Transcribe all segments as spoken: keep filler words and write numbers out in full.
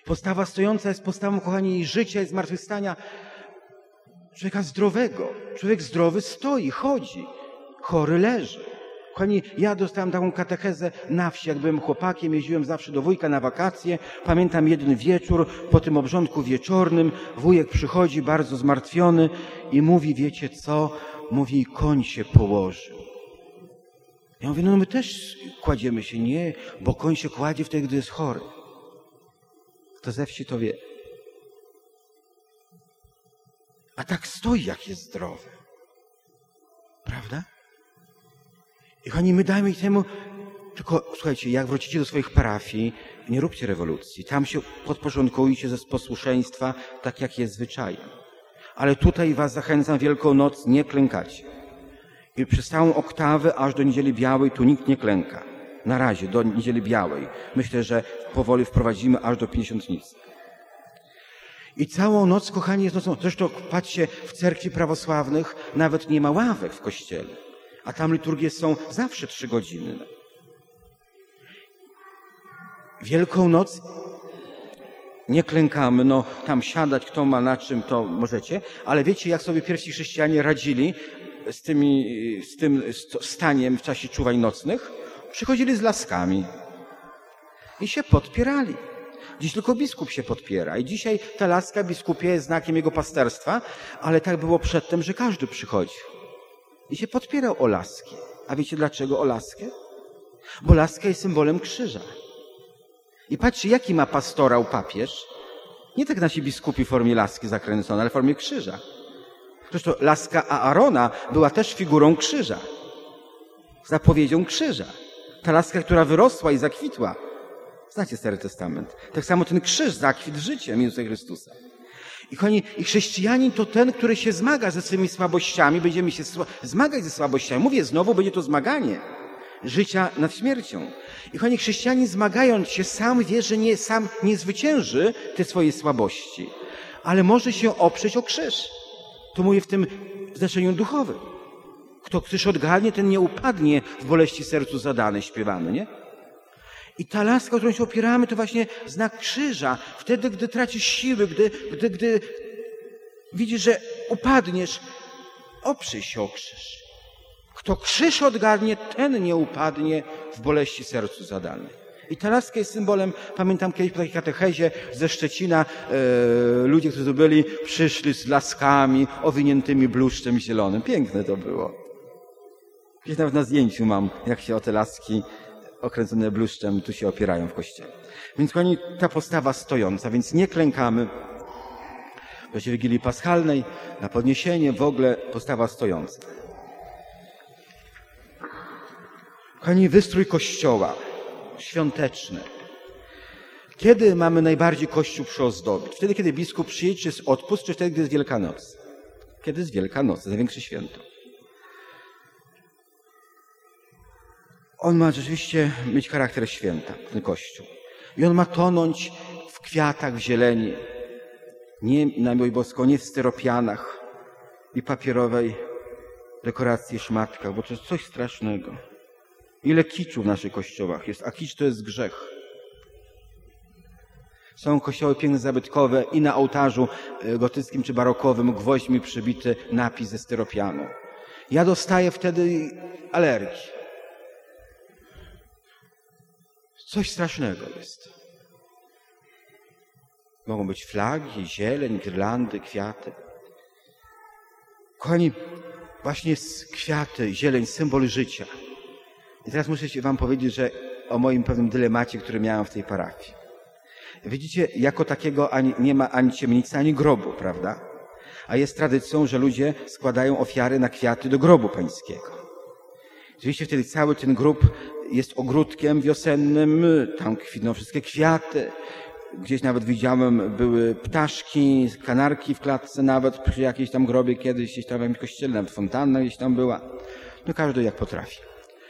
Postawa stojąca jest postawą, kochani, życia i zmartwychwstania człowieka zdrowego. Człowiek zdrowy stoi, chodzi, chory leży. Kochani, ja dostałem taką katechezę na wsi, jak byłem chłopakiem, jeździłem zawsze do wujka na wakacje. Pamiętam jeden wieczór, po tym obrządku wieczornym, wujek przychodzi bardzo zmartwiony i mówi, wiecie co? Mówi, koń się położył. Ja mówię, no my też kładziemy się. Nie, bo koń się kładzie wtedy, gdy jest chory. Kto ze wsi to wie. A tak stoi, jak jest zdrowy. Prawda? I kochani, my dajmy temu, tylko słuchajcie, jak wrócicie do swoich parafii, nie róbcie rewolucji. Tam się podporządkujcie ze posłuszeństwa, tak jak jest zwyczajem. Ale tutaj was zachęcam, Wielką Noc nie klękacie. I przez całą oktawę, aż do Niedzieli Białej, tu nikt nie klęka. Na razie, do Niedzieli Białej. Myślę, że powoli wprowadzimy aż do Pięćdziesiątnicy. I całą noc, kochani, jest nocą. Zresztą patrzcie, w cerkwi prawosławnych nawet nie ma ławek w kościele. A tam liturgie są zawsze trzy godziny. Wielką Noc nie klękamy, no tam siadać, kto ma na czym, to możecie, ale wiecie, jak sobie pierwsi chrześcijanie radzili z, tymi, z tym staniem w czasie czuwań nocnych? Przychodzili z laskami i się podpierali. Dziś tylko biskup się podpiera i dzisiaj ta laska biskupie jest znakiem jego pasterstwa, ale tak było przedtem, że każdy przychodził i się podpierał o laskę. A wiecie dlaczego o laskę? Bo laska jest symbolem krzyża. I patrzcie, jaki ma pastorał papież? Nie tak nasi biskupi w formie laski zakręcone, ale w formie krzyża. Zresztą laska Aarona była też figurą krzyża. Zapowiedzią krzyża. Ta laska, która wyrosła i zakwitła. Znacie Stary Testament. Tak samo ten krzyż zakwitł życiem Jezusa Chrystusa. I, kochani, i chrześcijanin to ten, który się zmaga ze swymi słabościami. Będziemy się zmagać ze słabościami. Mówię znowu, będzie to zmaganie życia nad śmiercią. I kochani, chrześcijanin zmagając się sam wie, że nie, sam nie zwycięży tej swojej słabości, ale może się oprzeć o krzyż. To mówię w tym znaczeniu duchowym. Kto krzyż odgarnie, ten nie upadnie w boleści sercu zadane, śpiewamy, nie? I ta laska, o którą się opieramy, to właśnie znak krzyża. Wtedy, gdy tracisz siły, gdy, gdy, gdy widzisz, że upadniesz, oprzyj się o krzyż. Kto krzyż odgarnie, ten nie upadnie w boleści sercu zadanej. I ta laska jest symbolem, pamiętam kiedyś po takiej katechezie ze Szczecina, e, ludzie, którzy byli, przyszli z laskami owiniętymi bluszczem zielonym. Piękne to było. Gdzieś nawet na zdjęciu mam, jak się o te laski okręcone bluszczem tu się opierają w kościele. Więc kochani, ta postawa stojąca, więc nie klękamy. W czasie Wigilii Paschalnej, na podniesienie, w ogóle postawa stojąca. Kochani, wystrój Kościoła świąteczny. Kiedy mamy najbardziej Kościół przyozdobić? Wtedy, kiedy biskup przyjedzie, czy jest odpust, czy wtedy, gdy jest Wielka Noc? Kiedy jest Wielka Noc, największe święto. On ma rzeczywiście mieć charakter święta, ten Kościół. I on ma tonąć w kwiatach, w zieleni. Nie, na miłość boską, nie w styropianach i papierowej dekoracji szmatkach, bo to jest coś strasznego. Ile kiczu w naszych kościołach jest, a kicz to jest grzech. Są kościoły piękne, zabytkowe i na ołtarzu gotyckim czy barokowym gwoźdźmi przybity napis ze styropianu. Ja dostaję wtedy alergii. Coś strasznego jest. Mogą być flagi, zieleń, girlandy, kwiaty. Kochani, właśnie kwiaty, zieleń, symbol życia. I teraz muszę wam powiedzieć, że o moim pewnym dylemacie, który miałem w tej parafii. Widzicie, jako takiego ani, nie ma ani ciemnicy, ani grobu, prawda? A jest tradycją, że ludzie składają ofiary na kwiaty do grobu pańskiego. Oczywiście wtedy cały ten grób jest ogródkiem wiosennym, tam kwitną wszystkie kwiaty. Gdzieś nawet widziałem, były ptaszki, kanarki w klatce nawet przy jakiejś tam grobie kiedyś, gdzieś tam w jakimś kościele, nawet fontanna gdzieś tam była. No każdy jak potrafi.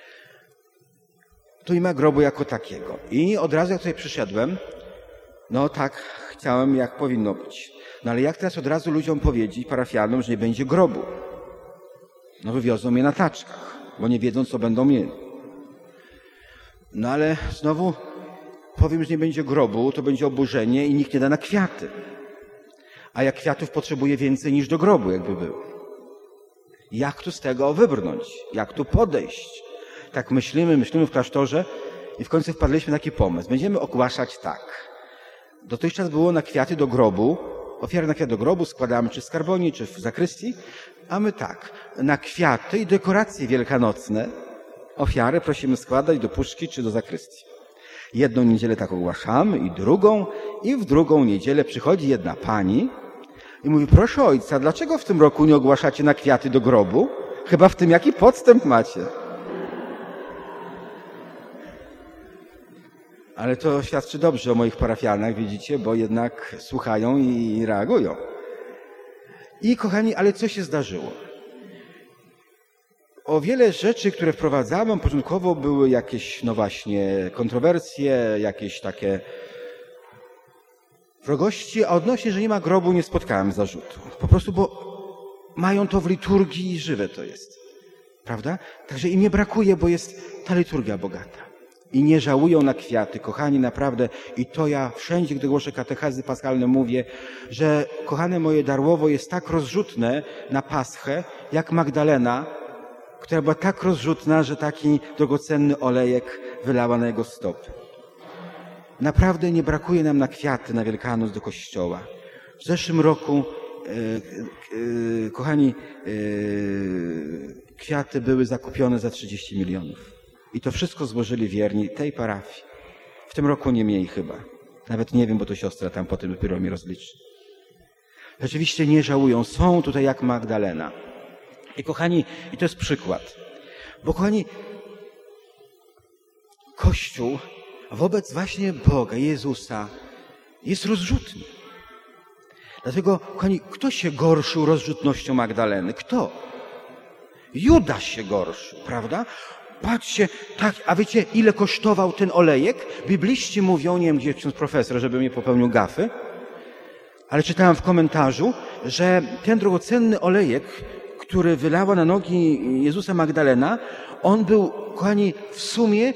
Tu nie ma grobu jako takiego. I od razu jak tutaj przyszedłem, no tak chciałem jak powinno być. No ale jak teraz od razu ludziom powiedzieć, parafianom, że nie będzie grobu? No wywiozą mnie na taczkach, bo nie wiedzą, co będą mieli. No ale znowu powiem, że nie będzie grobu, to będzie oburzenie i nikt nie da na kwiaty. A ja kwiatów potrzebuję więcej niż do grobu, jakby było. Jak tu z tego wybrnąć? Jak tu podejść? Tak myślimy, myślimy w klasztorze i w końcu wpadliśmy na taki pomysł. Będziemy ogłaszać tak. Dotychczas było na kwiaty do grobu, ofiary na kwiaty do grobu składamy czy w skarbonii, czy w zakrystii, a my tak, na kwiaty i dekoracje wielkanocne ofiary prosimy składać do puszki czy do zakrystii. Jedną niedzielę tak ogłaszamy i drugą, i w drugą niedzielę przychodzi jedna pani i mówi, proszę ojca, dlaczego w tym roku nie ogłaszacie na kwiaty do grobu? Chyba w tym jaki podstęp macie. Ale to świadczy dobrze o moich parafianach, widzicie, bo jednak słuchają i reagują. I kochani, ale co się zdarzyło? O wiele rzeczy, które wprowadzałem, początkowo były jakieś, no właśnie, kontrowersje, jakieś takie wrogości, a odnośnie, że nie ma grobu, nie spotkałem zarzutu. Po prostu, bo mają to w liturgii i żywe to jest. Prawda? Także im nie brakuje, bo jest ta liturgia bogata. I nie żałują na kwiaty, kochani, naprawdę. I to ja wszędzie, gdy głoszę katechezy paschalne, mówię, że kochane moje darłowo jest tak rozrzutne na Paschę, jak Magdalena, która była tak rozrzutna, że taki drogocenny olejek wylała na jego stopy. Naprawdę nie brakuje nam na kwiaty na Wielkanoc do kościoła. W zeszłym roku, e, e, kochani, e, kwiaty były zakupione za trzydzieści milionów. I to wszystko złożyli wierni tej parafii. W tym roku nie mniej chyba. Nawet nie wiem, bo to siostra tam potem dopiero mi rozliczy. Rzeczywiście nie żałują. Są tutaj jak Magdalena. I kochani, i to jest przykład. Bo kochani, Kościół wobec właśnie Boga, Jezusa jest rozrzutny. Dlatego, kochani, kto się gorszył rozrzutnością Magdaleny? Kto? Judasz się gorszył, prawda? Patrzcie, tak, a wiecie, ile kosztował ten olejek? Bibliści mówią, nie wiem, gdzie ksiądz profesor, żeby nie popełnił gafy, ale czytałem w komentarzu, że ten drogocenny olejek, który wylała na nogi Jezusa Magdalena, on był, kochani, w sumie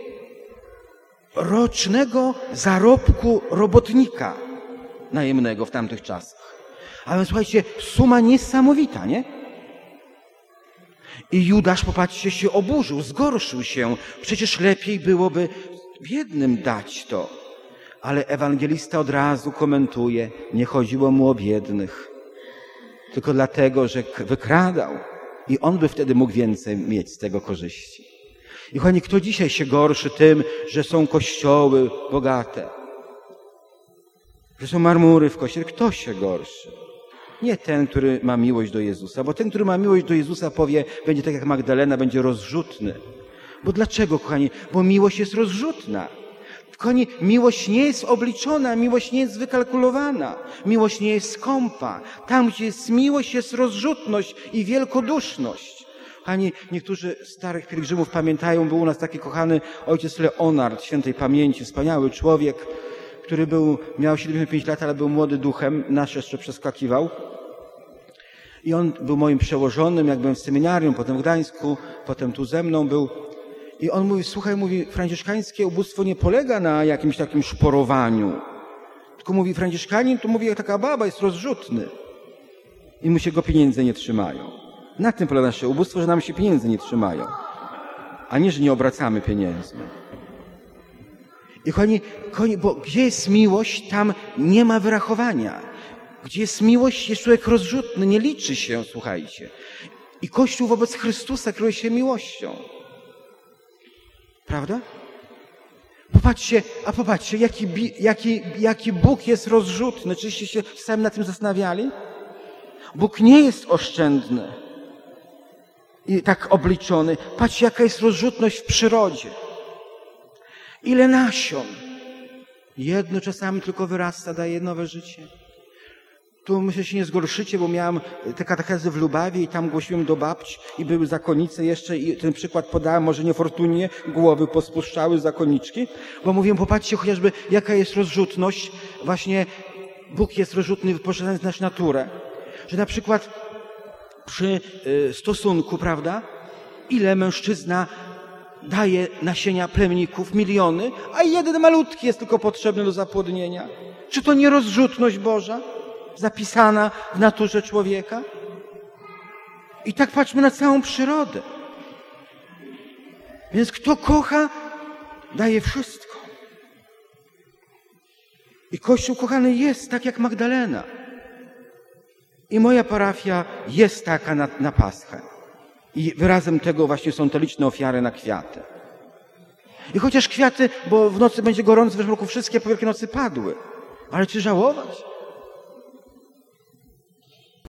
rocznego zarobku robotnika najemnego w tamtych czasach. A więc słuchajcie, suma niesamowita, nie? I Judasz, popatrzcie, się oburzył, zgorszył się. Przecież lepiej byłoby biednym dać to. Ale ewangelista od razu komentuje, nie chodziło mu o biednych. Tylko dlatego, że wykradał. I on by wtedy mógł więcej mieć z tego korzyści. I kochani, kto dzisiaj się gorszy tym, że są kościoły bogate? Że są marmury w kościele? Kto się gorszy? Nie ten, który ma miłość do Jezusa, bo ten, który ma miłość do Jezusa, powie, będzie tak jak Magdalena, będzie rozrzutny. Bo dlaczego, kochani? Bo miłość jest rozrzutna. Kochani, miłość nie jest obliczona, miłość nie jest wykalkulowana, miłość nie jest skąpa. Tam, gdzie jest miłość, jest rozrzutność i wielkoduszność. Kochani, niektórzy starych pielgrzymów pamiętają, był u nas taki kochany ojciec Leonard, świętej pamięci, wspaniały człowiek, który był, miał siedemdziesiąt pięć lat, ale był młody duchem, nasz jeszcze przeskakiwał. I on był moim przełożonym, jak byłem w seminarium, potem w Gdańsku, potem tu ze mną był. I on mówi, słuchaj, mówi, franciszkańskie ubóstwo nie polega na jakimś takim szporowaniu. Tylko mówi, franciszkanin to mówi, jak taka baba, jest rozrzutny. I mu się go pieniądze nie trzymają. Na tym polega nasze ubóstwo, że nam się pieniędzy nie trzymają. A nie, że nie obracamy pieniędzmi. I kochani, kochani, bo gdzie jest miłość, tam nie ma wyrachowania. Gdzie jest miłość, jest człowiek rozrzutny, nie liczy się, słuchajcie. I Kościół wobec Chrystusa kieruje się miłością. Prawda? Popatrzcie, a popatrzcie, jaki, jaki, jaki Bóg jest rozrzutny. Czyście się sami na tym zastanawiali? Bóg nie jest oszczędny i tak obliczony. Patrzcie, jaka jest rozrzutność w przyrodzie. Ile nasion. Jedno czasami tylko wyrasta, daje nowe życie. Tu myślę, że się nie zgorszycie, bo miałem te katechezy w Lubawie i tam głosiłem do babci i były zakonice jeszcze i ten przykład podałem, może niefortunnie, głowy pospuszczały zakoniczki, bo mówiłem, popatrzcie chociażby, jaka jest rozrzutność. Właśnie Bóg jest rozrzutny, wyposażając naszą naturę. Że na przykład przy stosunku, prawda, ile mężczyzna daje nasienia plemników, miliony, a jeden malutki jest tylko potrzebny do zapłodnienia. Czy to nie rozrzutność Boża zapisana w naturze człowieka? I tak patrzmy na całą przyrodę. Więc kto kocha, daje wszystko. I Kościół, kochany, jest tak jak Magdalena. I moja parafia jest taka na, na Paschę. I wyrazem tego właśnie są te liczne ofiary na kwiaty. I chociaż kwiaty, bo w nocy będzie gorąco, w roku wszystkie po Wielkiej Nocy padły. Ale czy żałować?